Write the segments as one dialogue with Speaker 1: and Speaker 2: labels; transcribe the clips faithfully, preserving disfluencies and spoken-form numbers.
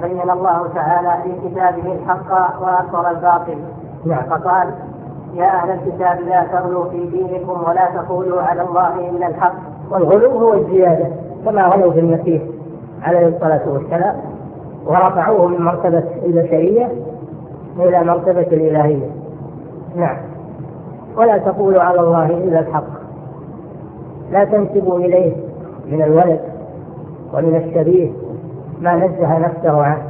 Speaker 1: فبين الله تعالى في كتابه الحق وأبطل الباطل.
Speaker 2: نعم.
Speaker 1: فقال: يا أهل الكتاب لا تغلوا في دينكم ولا تقولوا على الله إلا الحق.
Speaker 2: والغلو هو الزيادة، كما غلوا في المسيح عليه الصلاة والسلام ورفعوه من مرتبة البشرية إلى مرتبة الإلهية. نعم. ولا تقولوا على الله إلا الحق، لا تنسبوا إليه من الولد ومن الشبيه ما نزه نفسه عنه.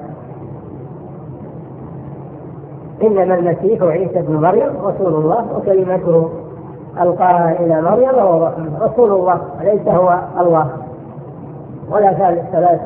Speaker 2: إنما المسيح عيسى بن مريم رسول الله وكلمته ألقاها إلى مريم وهو رسول الله، ليس هو الله ولا ثالث ثلاثة،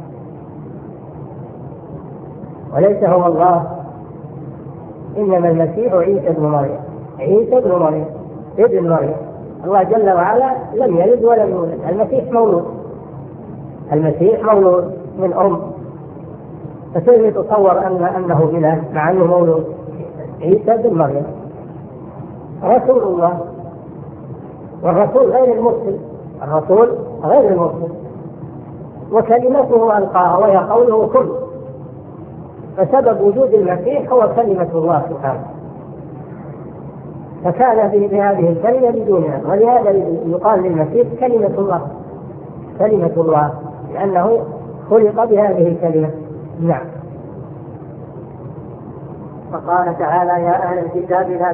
Speaker 2: وليس هو الله. إنما المسيح عيسى بن مريم، عيسى بن مريم ابن مريم. الله جل وعلا لم يلد ولم يولد، المسيح مولود، المسيح مولود من أم، فكيف يتصور أن أنه إله مع أنه مولود؟ عيسى بن مريم رسول الله، والرسول غير المرسل، الرسول غير المرسل، وكلمته ألقاها وهي قوله كن. فسبب وجود المسيح هو كلمة الله سبحانه، فكان بهذه الكلمة بدونها، ولهذا يقال للمسيح كلمة الله، كلمة الله، لأنه خلق بهذه الكلمة. نعم.
Speaker 1: فقال تعالى: يا أهل الكتاب لا